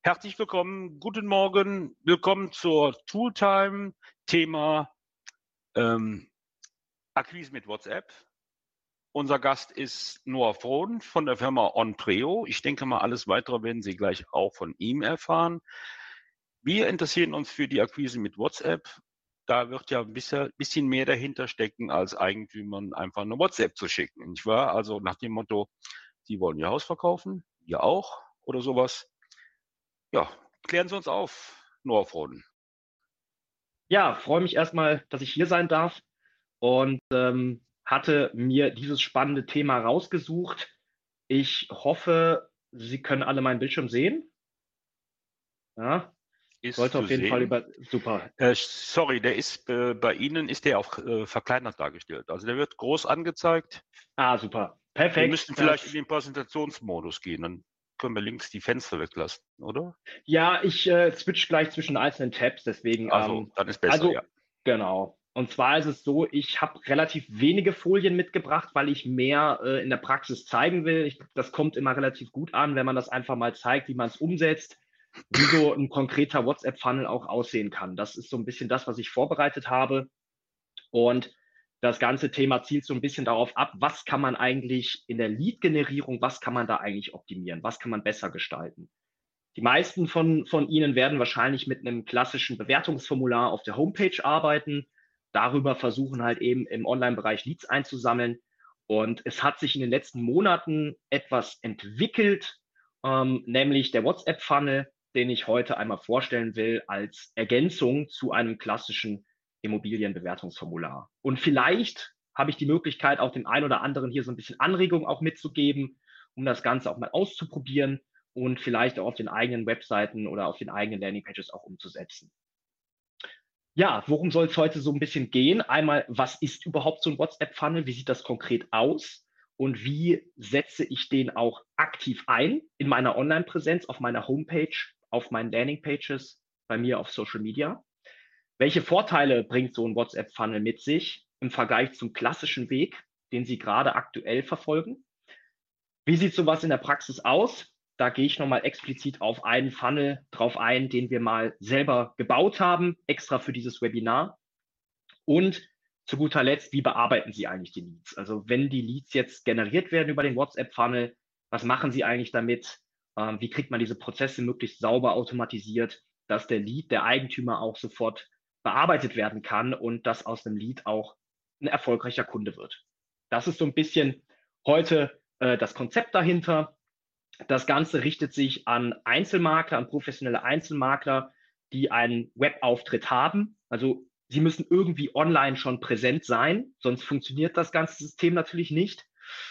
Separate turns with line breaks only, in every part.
Herzlich willkommen, guten Morgen, willkommen zur Tooltime, Thema Akquise mit WhatsApp. Unser Gast ist Noah Frohn von der Firma Onpreo. Ich denke mal, alles Weitere werden Sie gleich auch von ihm erfahren. Wir interessieren uns für die Akquise mit WhatsApp. Da wird ja ein bisschen mehr dahinter stecken, als Eigentümern einfach eine WhatsApp zu schicken, nicht wahr? Also nach dem Motto, Sie wollen Ihr Haus verkaufen, wir auch oder sowas. Ja, klären Sie uns auf, Noah Frohn.
Ja, freue mich erstmal, dass ich hier sein darf und hatte mir dieses spannende Thema rausgesucht. Ich hoffe, Sie können alle meinen Bildschirm sehen. Ja,
Ist
sollte
zu
auf jeden Fall
sehen.
super.
Sorry, der ist bei Ihnen ist der auch verkleinert dargestellt. Also der wird groß angezeigt.
Ah, super.
Wir
Perfekt.
müssten vielleicht in den Präsentationsmodus gehen, dann können wir links die Fenster weglassen, oder?
Ja, ich switch gleich zwischen einzelnen Tabs, deswegen,
Also, dann ist besser, ja.
also genau. Und zwar ist es so, ich habe relativ wenige Folien mitgebracht, weil ich mehr in der Praxis zeigen will. Das kommt immer relativ gut an, wenn man das einfach mal zeigt, wie man es umsetzt, wie so ein konkreter WhatsApp-Funnel auch aussehen kann. Das ist so ein bisschen das, was ich vorbereitet habe. Und das ganze Thema zielt so ein bisschen darauf ab, was kann man eigentlich in der Lead-Generierung, was kann man da eigentlich optimieren, was kann man besser gestalten. Die meisten von Ihnen werden wahrscheinlich mit einem klassischen Bewertungsformular auf der Homepage arbeiten, darüber versuchen halt eben im Online-Bereich Leads einzusammeln. Und es hat sich in den letzten Monaten etwas entwickelt, nämlich der WhatsApp-Funnel, den ich heute einmal vorstellen will als Ergänzung zu einem klassischen Immobilienbewertungsformular. Und vielleicht habe ich die Möglichkeit, auch dem einen oder anderen hier so ein bisschen Anregung auch mitzugeben, um das Ganze auch mal auszuprobieren und vielleicht auch auf den eigenen Webseiten oder auf den eigenen Landingpages auch umzusetzen. Ja, worum soll es heute so ein bisschen gehen? Einmal, was ist überhaupt so ein WhatsApp-Funnel? Wie sieht das konkret aus? Und wie setze ich den auch aktiv ein in meiner Online-Präsenz, auf meiner Homepage, auf meinen Landingpages, bei mir auf Social Media? Welche Vorteile bringt so ein WhatsApp-Funnel mit sich im Vergleich zum klassischen Weg, den Sie gerade aktuell verfolgen? Wie sieht sowas in der Praxis aus? Da gehe ich nochmal explizit auf einen Funnel drauf ein, den wir mal selber gebaut haben, extra für dieses Webinar. Und zu guter Letzt, wie bearbeiten Sie eigentlich die Leads? Also wenn die Leads jetzt generiert werden über den WhatsApp-Funnel, was machen Sie eigentlich damit? Wie kriegt man diese Prozesse möglichst sauber automatisiert, dass der Lead, der Eigentümer auch sofort bearbeitet werden kann und dass aus dem Lead auch ein erfolgreicher Kunde wird? Das ist so ein bisschen heute das Konzept dahinter. Das Ganze richtet sich an Einzelmakler, an professionelle Einzelmakler, die einen Webauftritt haben. Also sie müssen irgendwie online schon präsent sein, sonst funktioniert das ganze System natürlich nicht.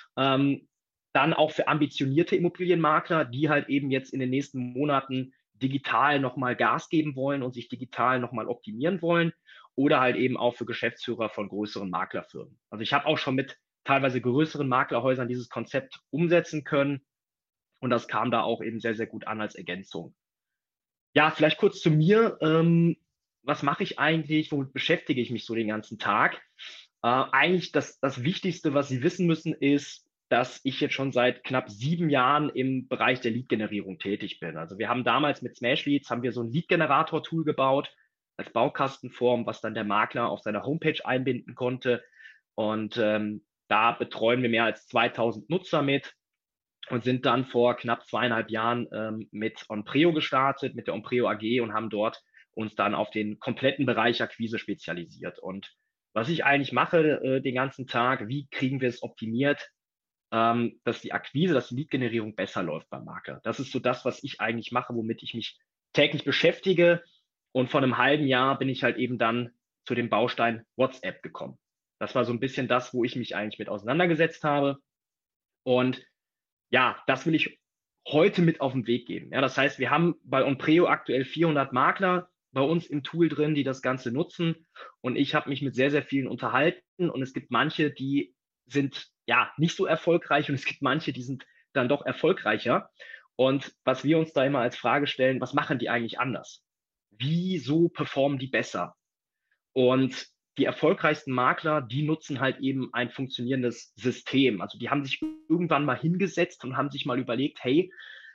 Dann auch für ambitionierte Immobilienmakler, die halt eben jetzt in den nächsten Monaten digital nochmal Gas geben wollen und sich digital nochmal optimieren wollen. Oder halt eben auch für Geschäftsführer von größeren Maklerfirmen. Also ich habe auch schon mit teilweise größeren Maklerhäusern dieses Konzept umsetzen können. Und das kam da auch eben sehr, sehr gut an als Ergänzung. Ja, vielleicht kurz zu mir. Was mache ich eigentlich? Womit beschäftige ich mich so den ganzen Tag? Eigentlich das Wichtigste, was Sie wissen müssen, ist, dass ich jetzt schon seit knapp 7 Jahren im Bereich der Lead-Generierung tätig bin. Also wir haben damals mit Smash Leads haben wir so ein Lead-Generator-Tool gebaut als Baukastenform, was dann der Makler auf seiner Homepage einbinden konnte. Und da betreuen wir mehr als 2000 Nutzer mit und sind dann vor knapp 2,5 Jahren mit Onpreo gestartet, mit der Onpreo AG und haben dort uns dann auf den kompletten Bereich Akquise spezialisiert. Und was ich eigentlich mache den ganzen Tag, wie kriegen wir es optimiert, dass die Akquise, dass die Lead-Generierung besser läuft beim Makler. Das ist so das, was ich eigentlich mache, womit ich mich täglich beschäftige. Und vor einem halben Jahr bin ich halt eben dann zu dem Baustein WhatsApp gekommen. Das war so ein bisschen das, wo ich mich eigentlich mit auseinandergesetzt habe. Und ja, das will ich heute mit auf den Weg geben. Ja, das heißt, wir haben bei Onpreo aktuell 400 Makler bei uns im Tool drin, die das Ganze nutzen. Und ich habe mich mit sehr, sehr vielen unterhalten. Und es gibt manche, die sind ja nicht so erfolgreich und es gibt manche, die sind dann doch erfolgreicher. Und was wir uns da immer als Frage stellen, was machen die eigentlich anders? Wieso performen die besser? Und die erfolgreichsten Makler, die nutzen halt eben ein funktionierendes System. Also die haben sich irgendwann mal hingesetzt und haben sich mal überlegt, hey,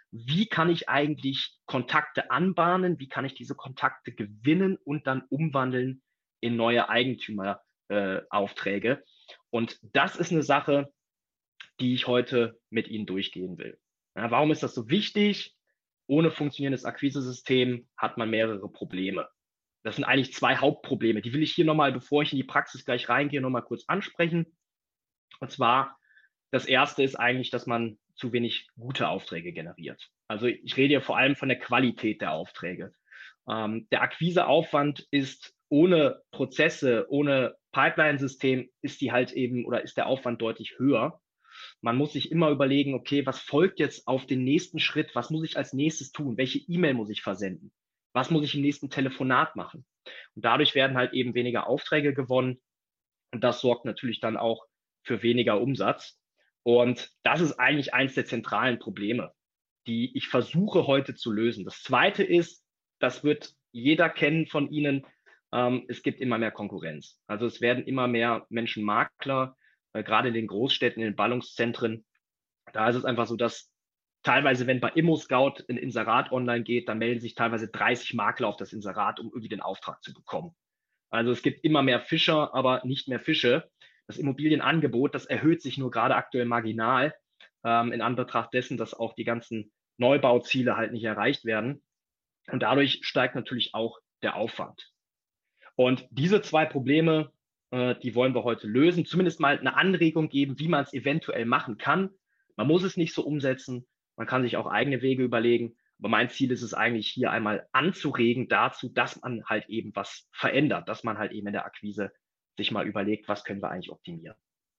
wie kann ich eigentlich Kontakte anbahnen, wie kann ich diese Kontakte gewinnen und dann umwandeln in neue Eigentümeraufträge. Und das ist eine Sache, die ich heute mit Ihnen durchgehen will. Ja, warum ist das so wichtig? Ohne funktionierendes Akquisesystem hat man mehrere Probleme. Das sind eigentlich zwei Hauptprobleme. Die will ich hier nochmal, bevor ich in die Praxis gleich reingehe, nochmal kurz ansprechen. Und zwar, das erste ist eigentlich, dass man zu wenig gute Aufträge generiert. Also ich rede hier vor allem von der Qualität der Aufträge. Der Akquiseaufwand ist ohne Prozesse, ohne Pipeline-System ist die halt eben oder ist der Aufwand deutlich höher. Man muss sich immer überlegen, okay, was folgt jetzt auf den nächsten Schritt? Was muss ich als nächstes tun? Welche E-Mail muss ich versenden? Was muss ich im nächsten Telefonat machen? Und dadurch werden halt eben weniger Aufträge gewonnen. Und das sorgt natürlich dann auch für weniger Umsatz. Und das ist eigentlich eines der zentralen Probleme, die ich versuche heute zu lösen. Das zweite ist, das wird jeder kennen von Ihnen, es gibt immer mehr Konkurrenz. Also es werden immer mehr Menschen Makler, gerade in den Großstädten, in den Ballungszentren. Da ist es einfach so, dass teilweise, wenn bei ImmoScout ein Inserat online geht, dann melden sich teilweise 30 Makler auf das Inserat, um irgendwie den Auftrag zu bekommen. Also es gibt immer mehr Fischer, aber nicht mehr Fische. Das Immobilienangebot, das erhöht sich nur gerade aktuell marginal, in Anbetracht dessen, dass auch die ganzen Neubauziele halt nicht erreicht werden. Und dadurch steigt natürlich auch der Aufwand. Und diese zwei Probleme, die wollen wir heute lösen, zumindest mal eine Anregung geben, wie man es eventuell machen kann. Man muss es nicht so umsetzen, man kann sich auch eigene Wege überlegen. Aber mein Ziel ist es eigentlich hier einmal anzuregen dazu, dass man halt eben was verändert, dass man halt eben in der Akquise sich mal überlegt, was können wir eigentlich optimieren.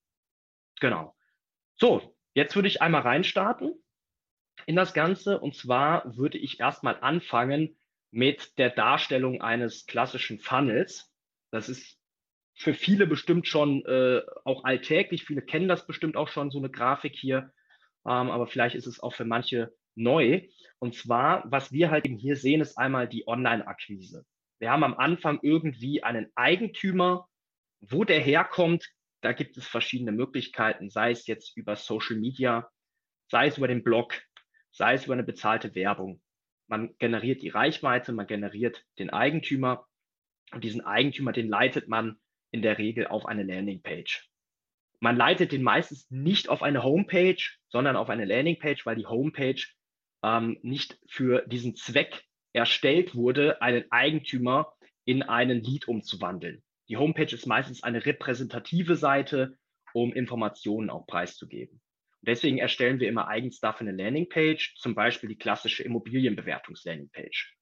Genau. So, jetzt würde ich einmal reinstarten in das Ganze. Und zwar würde ich erstmal anfangen mit der Darstellung eines klassischen Funnels. Das ist für viele bestimmt schon auch alltäglich. Viele kennen das bestimmt auch schon, so eine Grafik hier. Aber vielleicht ist es auch für manche neu. Und zwar, was wir halt eben hier sehen, ist einmal die Online-Akquise. Wir haben am Anfang irgendwie einen Eigentümer. Wo der herkommt, da gibt es verschiedene Möglichkeiten, sei es jetzt über Social Media, sei es über den Blog, sei es über eine bezahlte Werbung. Man generiert die Reichweite, man generiert den Eigentümer und diesen Eigentümer, den leitet man in der Regel auf eine Landingpage. Man leitet den meistens nicht auf eine Homepage, sondern auf eine Landingpage, weil die Homepage nicht für diesen Zweck erstellt wurde, einen Eigentümer in einen Lead umzuwandeln. Die Homepage ist meistens eine repräsentative Seite, um Informationen auch preiszugeben. Und deswegen erstellen wir immer eigens dafür eine Landingpage, zum Beispiel die klassische Immobilienbewertungs-Landingpage.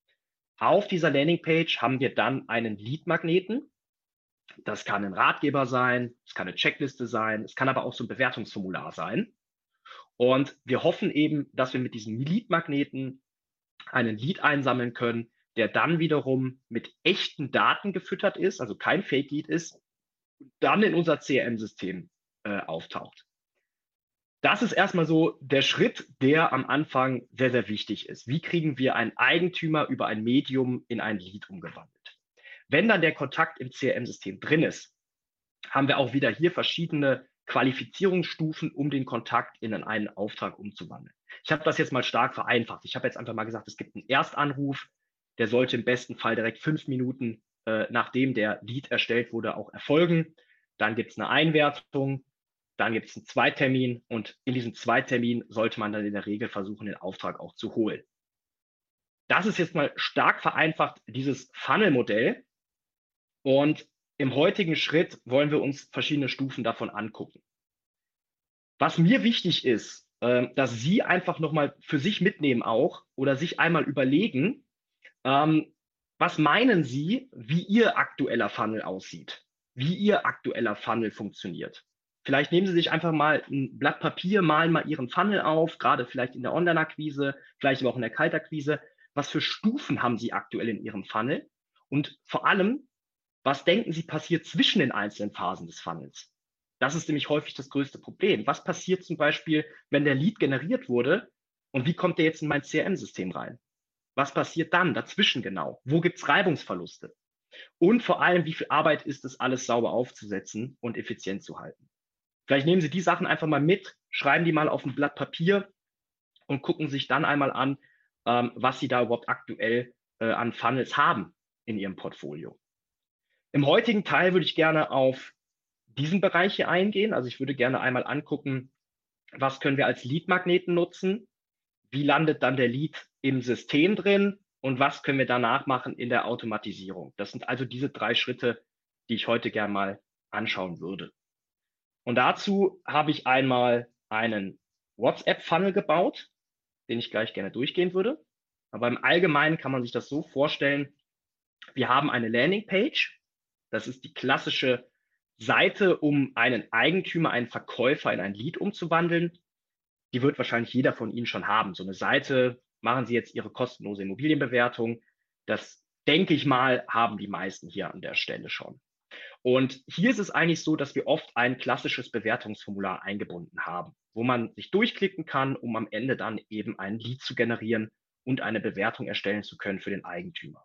Auf dieser Landingpage haben wir dann einen Lead-Magneten. Das kann ein Ratgeber sein, es kann eine Checkliste sein, es kann aber auch so ein Bewertungsformular sein. Und wir hoffen eben, dass wir mit diesem Lead-Magneten einen Lead einsammeln können, der dann wiederum mit echten Daten gefüttert ist, also kein Fake-Lead ist, und dann in unser CRM-System auftaucht. Das ist erstmal so der Schritt, der am Anfang sehr, sehr wichtig ist. Wie kriegen wir einen Eigentümer über ein Medium in ein Lead umgewandelt? Wenn dann der Kontakt im CRM-System drin ist, haben wir auch wieder hier verschiedene Qualifizierungsstufen, um den Kontakt in einen Auftrag umzuwandeln. Ich habe das jetzt mal stark vereinfacht. Ich habe jetzt einfach mal gesagt, es gibt einen Erstanruf, der sollte im besten Fall direkt 5 Minuten nachdem der Lead erstellt wurde, auch erfolgen. Dann gibt es eine Einwertung, dann gibt es einen Zweittermin und in diesem Zweittermin sollte man dann in der Regel versuchen, den Auftrag auch zu holen. Das ist jetzt mal stark vereinfacht, dieses Funnel-Modell. Und im heutigen Schritt wollen wir uns verschiedene Stufen davon angucken. Was mir wichtig ist, dass Sie einfach nochmal für sich mitnehmen auch oder sich einmal überlegen, was meinen Sie, wie Ihr aktueller Funnel aussieht, wie Ihr aktueller Funnel funktioniert. Vielleicht nehmen Sie sich einfach mal ein Blatt Papier, malen mal Ihren Funnel auf, gerade vielleicht in der Online-Akquise, vielleicht aber auch in der Kaltakquise. Was für Stufen haben Sie aktuell in Ihrem Funnel? Und vor allem, was denken Sie passiert zwischen den einzelnen Phasen des Funnels? Das ist nämlich häufig das größte Problem. Was passiert zum Beispiel, wenn der Lead generiert wurde und wie kommt der jetzt in mein CRM-System rein? Was passiert dann dazwischen genau? Wo gibt es Reibungsverluste? Und vor allem, wie viel Arbeit ist es, alles sauber aufzusetzen und effizient zu halten? Vielleicht nehmen Sie die Sachen einfach mal mit, schreiben die mal auf ein Blatt Papier und gucken sich dann einmal an, was sie da überhaupt aktuell an Funnels haben in ihrem Portfolio. Im heutigen Teil würde ich gerne auf diesen Bereich hier eingehen. Also ich würde gerne einmal angucken, was können wir als Lead-Magneten nutzen, wie landet dann der Lead im System drin und was können wir danach machen in der Automatisierung. Das sind also diese 3 Schritte, die ich heute gerne mal anschauen würde. Und dazu habe ich einmal einen WhatsApp-Funnel gebaut, den ich gleich gerne durchgehen würde. Aber im Allgemeinen kann man sich das so vorstellen, wir haben eine Landingpage. Das ist die klassische Seite, um einen Eigentümer, einen Verkäufer in ein Lead umzuwandeln. Die wird wahrscheinlich jeder von Ihnen schon haben. So eine Seite, machen Sie jetzt Ihre kostenlose Immobilienbewertung. Das, denke ich mal, haben die meisten hier an der Stelle schon. Und hier ist es eigentlich so, dass wir oft ein klassisches Bewertungsformular eingebunden haben, wo man sich durchklicken kann, um am Ende dann eben ein Lead zu generieren und eine Bewertung erstellen zu können für den Eigentümer.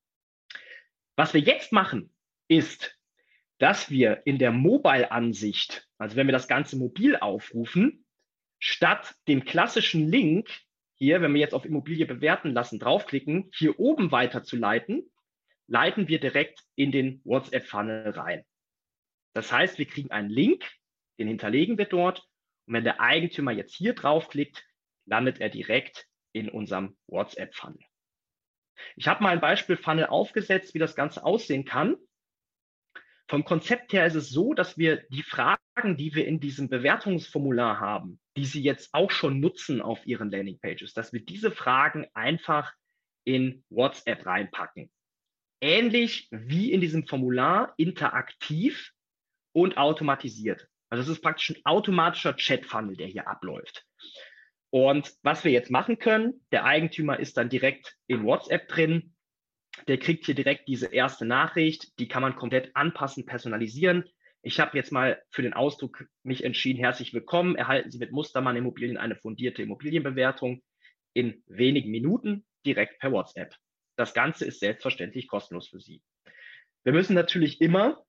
Was wir jetzt machen, ist, dass wir in der Mobile-Ansicht, also wenn wir das Ganze mobil aufrufen, statt dem klassischen Link hier, wenn wir jetzt auf Immobilie bewerten lassen, draufklicken, hier oben weiterzuleiten, leiten wir direkt in den WhatsApp-Funnel rein. Das heißt, wir kriegen einen Link, den hinterlegen wir dort. Und wenn der Eigentümer jetzt hier draufklickt, landet er direkt in unserem WhatsApp-Funnel. Ich habe mal ein Beispiel-Funnel aufgesetzt, wie das Ganze aussehen kann. Vom Konzept her ist es so, dass wir die Fragen, die wir in diesem Bewertungsformular haben, die Sie jetzt auch schon nutzen auf Ihren Landingpages, dass wir diese Fragen einfach in WhatsApp reinpacken. Ähnlich wie in diesem Formular, interaktiv und automatisiert. Also es ist praktisch ein automatischer Chat-Funnel, der hier abläuft. Und was wir jetzt machen können, der Eigentümer ist dann direkt in WhatsApp drin. Der kriegt hier direkt diese erste Nachricht. Die kann man komplett anpassen, personalisieren. Ich habe jetzt mal für den Ausdruck mich entschieden, herzlich willkommen. Erhalten Sie mit Mustermann Immobilien eine fundierte Immobilienbewertung in wenigen Minuten direkt per WhatsApp. Das Ganze ist selbstverständlich kostenlos für Sie. Wir müssen natürlich immer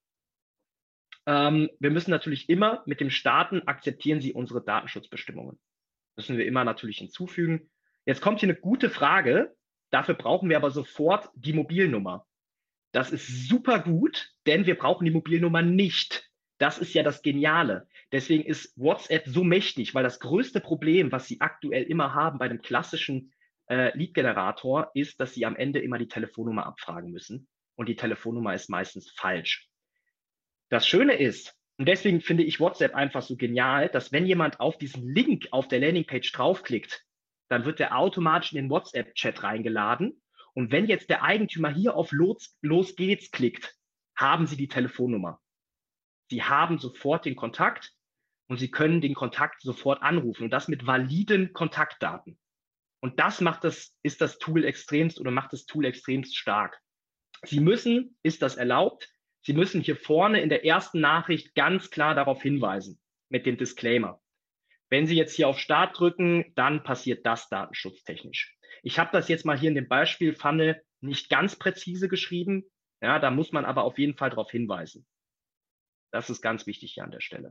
mit dem Starten, akzeptieren Sie unsere Datenschutzbestimmungen. Müssen wir immer natürlich hinzufügen. Jetzt kommt hier eine gute Frage. Dafür brauchen wir aber sofort die Mobilnummer. Das ist super gut, denn wir brauchen die Mobilnummer nicht. Das ist ja das Geniale. Deswegen ist WhatsApp so mächtig, weil das größte Problem, was Sie aktuell immer haben bei dem klassischen Lead-Generator, ist, dass Sie am Ende immer die Telefonnummer abfragen müssen. Und die Telefonnummer ist meistens falsch. Das Schöne ist, und deswegen finde ich WhatsApp einfach so genial, dass wenn jemand auf diesen Link auf der Landingpage draufklickt, dann wird der automatisch in den WhatsApp-Chat reingeladen. Und wenn jetzt der Eigentümer hier auf Los geht's klickt, haben Sie die Telefonnummer. Sie haben sofort den Kontakt und Sie können den Kontakt sofort anrufen und das mit validen Kontaktdaten. Und das ist das Tool extremst oder macht das Tool extremst stark. Sie müssen, ist das erlaubt, Sie müssen hier vorne in der ersten Nachricht ganz klar darauf hinweisen mit dem Disclaimer. Wenn Sie jetzt hier auf Start drücken, dann passiert das datenschutztechnisch. Ich habe das jetzt mal hier in dem Beispiel-Funnel nicht ganz präzise geschrieben. Ja, da muss man aber auf jeden Fall darauf hinweisen. Das ist ganz wichtig hier an der Stelle.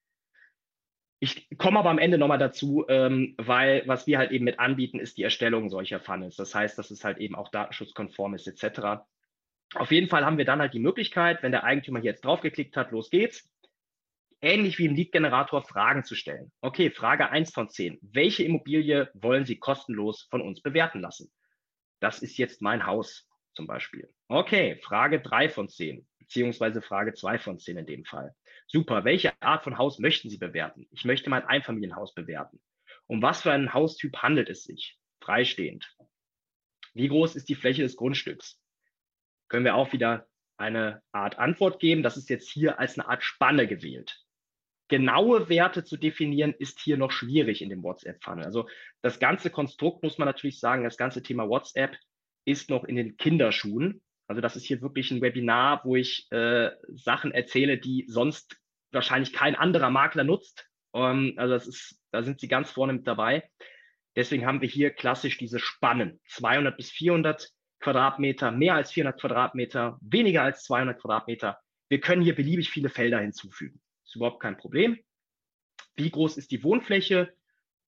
Ich komme aber am Ende nochmal dazu, weil was wir halt eben mit anbieten, ist die Erstellung solcher Funnels. Das heißt, dass es halt eben auch datenschutzkonform ist etc. Auf jeden Fall haben wir dann halt die Möglichkeit, wenn der Eigentümer hier jetzt draufgeklickt hat, los geht's, ähnlich wie im Lead-Generator Fragen zu stellen. Okay, Frage 1 von 10. Welche Immobilie wollen Sie kostenlos von uns bewerten lassen? Das ist jetzt mein Haus zum Beispiel. Okay, Frage 3 von 10, beziehungsweise Frage 2 von 10 in dem Fall. Super, welche Art von Haus möchten Sie bewerten? Ich möchte mein Einfamilienhaus bewerten. Um was für einen Haustyp handelt es sich? Freistehend. Wie groß ist die Fläche des Grundstücks? Können wir auch wieder eine Art Antwort geben. Das ist jetzt hier als eine Art Spanne gewählt. Genaue Werte zu definieren, ist hier noch schwierig in dem WhatsApp-Funnel. Also das ganze Konstrukt, muss man natürlich sagen, das ganze Thema WhatsApp ist noch in den Kinderschuhen. Also das ist hier wirklich ein Webinar, wo ich Sachen erzähle, die sonst wahrscheinlich kein anderer Makler nutzt. Also da sind Sie ganz vorne mit dabei. Deswegen haben wir hier klassisch diese Spannen. 200 bis 400 Quadratmeter, mehr als 400 Quadratmeter, weniger als 200 Quadratmeter. Wir können hier beliebig viele Felder hinzufügen. Ist überhaupt kein Problem. Wie groß ist die Wohnfläche?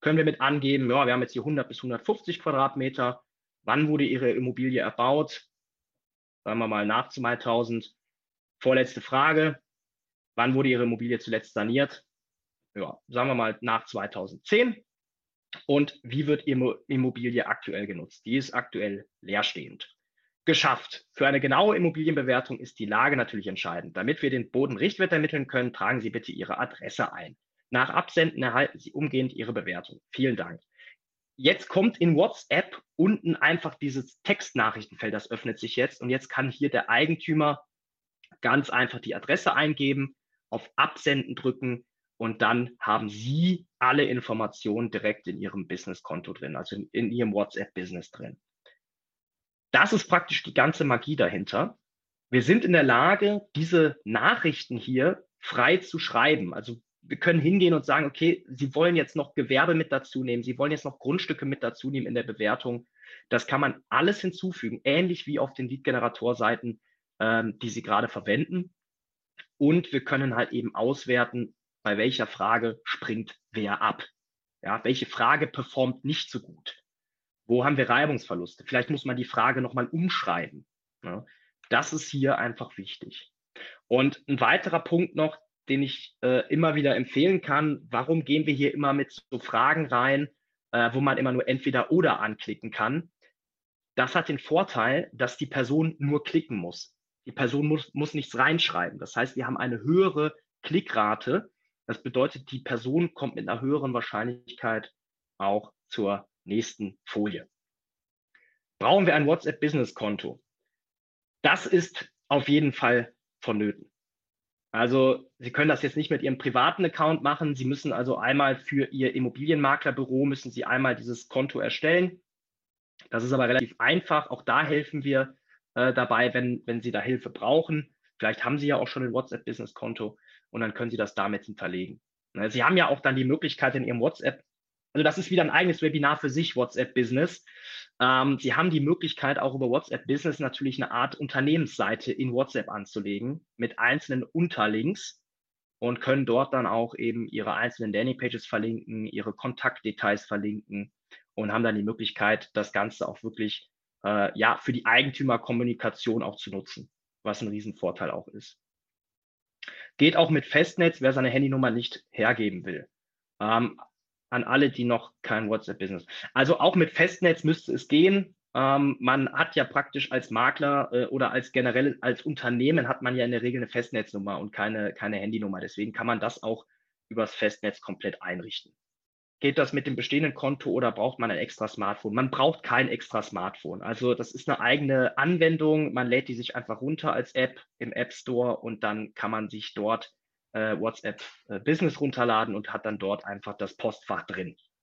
können wir mit angeben, ja, wir haben jetzt hier 100 bis 150 Quadratmeter. Wann wurde Ihre Immobilie erbaut? Sagen wir mal nach 2000. Vorletzte Frage. Wann wurde Ihre Immobilie zuletzt saniert? Ja, sagen wir mal nach 2010. Und wie wird Ihre Immobilie aktuell genutzt? Die ist aktuell leerstehend. Geschafft. Für eine genaue Immobilienbewertung ist die Lage natürlich entscheidend. Damit wir den Bodenrichtwert ermitteln können, tragen Sie bitte Ihre Adresse ein. Nach Absenden erhalten Sie umgehend Ihre Bewertung. Vielen Dank. Jetzt kommt in WhatsApp unten einfach dieses Textnachrichtenfeld, das öffnet sich jetzt. Und jetzt kann hier der Eigentümer ganz einfach die Adresse eingeben, auf Absenden drücken und dann haben Sie alle Informationen direkt in Ihrem Businesskonto drin, also in Ihrem WhatsApp-Business drin. Das ist praktisch die ganze Magie dahinter. Wir sind in der Lage, diese Nachrichten hier frei zu schreiben. Also wir können hingehen und sagen, okay, Sie wollen jetzt noch Gewerbe mit dazu nehmen, Sie wollen jetzt noch Grundstücke mit dazu nehmen in der Bewertung. Das kann man alles hinzufügen, ähnlich wie auf den Lead-Generator-Seiten, die Sie gerade verwenden. Und wir können halt eben auswerten, bei welcher Frage springt wer ab. Ja, welche Frage performt nicht so gut? Wo haben wir Reibungsverluste? Vielleicht muss man die Frage nochmal umschreiben. Ja, das ist hier einfach wichtig. Und ein weiterer Punkt noch, den ich immer wieder empfehlen kann, warum gehen wir hier immer mit so Fragen rein, wo man immer nur entweder oder anklicken kann? Das hat den Vorteil, dass die Person nur klicken muss. Die Person muss nichts reinschreiben. Das heißt, wir haben eine höhere Klickrate. Das bedeutet, die Person kommt mit einer höheren Wahrscheinlichkeit auch zur nächsten Folie. Brauchen wir ein WhatsApp-Business-Konto? Das ist auf jeden Fall vonnöten. Also Sie können das jetzt nicht mit Ihrem privaten Account machen. Sie müssen also einmal für Ihr Immobilienmaklerbüro müssen Sie einmal dieses Konto erstellen. Das ist aber relativ einfach. Auch da helfen wir dabei, wenn Sie da Hilfe brauchen. Vielleicht haben Sie ja auch schon ein WhatsApp-Business-Konto und dann können Sie das damit hinterlegen. Sie haben ja auch dann die Möglichkeit in Ihrem WhatsApp, also das ist wieder ein eigenes Webinar für sich, WhatsApp-Business. Sie haben die Möglichkeit, auch über WhatsApp-Business natürlich eine Art Unternehmensseite in WhatsApp anzulegen mit einzelnen Unterlinks und können dort dann auch eben Ihre einzelnen Landingpages verlinken, Ihre Kontaktdetails verlinken und haben dann die Möglichkeit, das Ganze auch wirklich ja, für die Eigentümerkommunikation auch zu nutzen, was ein Riesenvorteil auch ist. Geht auch mit Festnetz, wer seine Handynummer nicht hergeben will. An alle, die noch kein WhatsApp-Business. Also auch mit Festnetz müsste es gehen. Man hat ja praktisch als Makler oder als generell als Unternehmen hat man ja in der Regel eine Festnetznummer und keine Handynummer. Deswegen kann man das auch übers Festnetz komplett einrichten. Geht das mit dem bestehenden Konto oder braucht man ein extra Smartphone? Man braucht kein extra Smartphone. Also das ist eine eigene Anwendung. Man lädt die sich einfach runter als App im App Store und dann kann man sich dort WhatsApp Business runterladen und hat dann dort einfach das Postfach drin.